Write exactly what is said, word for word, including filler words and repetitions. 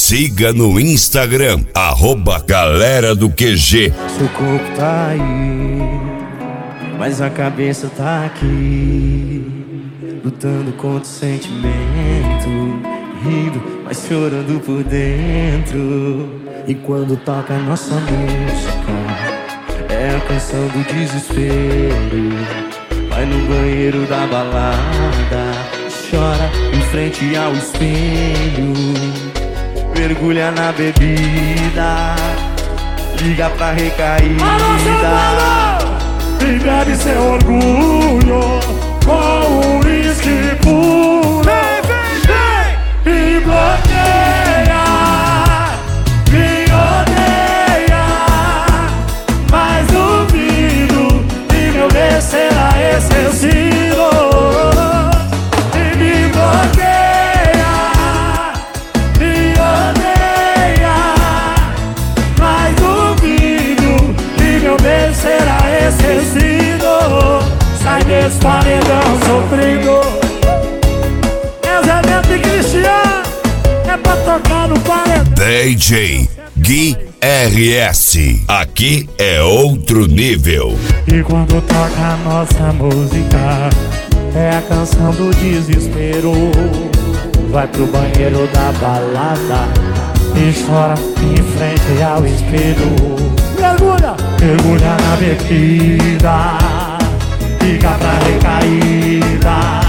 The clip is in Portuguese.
Siga no Instagram, arroba Galera do Q G. Seu corpo tá aí, mas a cabeça tá aqui, lutando contra o sentimento, rindo, mas chorando por dentro. E quando toca a nossa música, é a canção do desespero. Vai no banheiro da balada, chora em frente ao espelho, mergulha na bebida, liga pra recaída e bebe seu orgulho com o uísque puro. Vem, vem, vem! E bloqueia, me odeia, mas duvido que meu bem será esquecido. E me bloqueia, me odeia, mas duvido que meu bem será esquecido. Sai desse paredão sofrido. É Zé Neto e Cristiano, é pra tocar no paredão. D J Gui R S, aqui é outro nível. E quando toca a nossa música, é a canção do desespero. Vai pro banheiro da balada e chora em frente ao espelho. Mergulha, mergulha na bebida, fica pra recaída.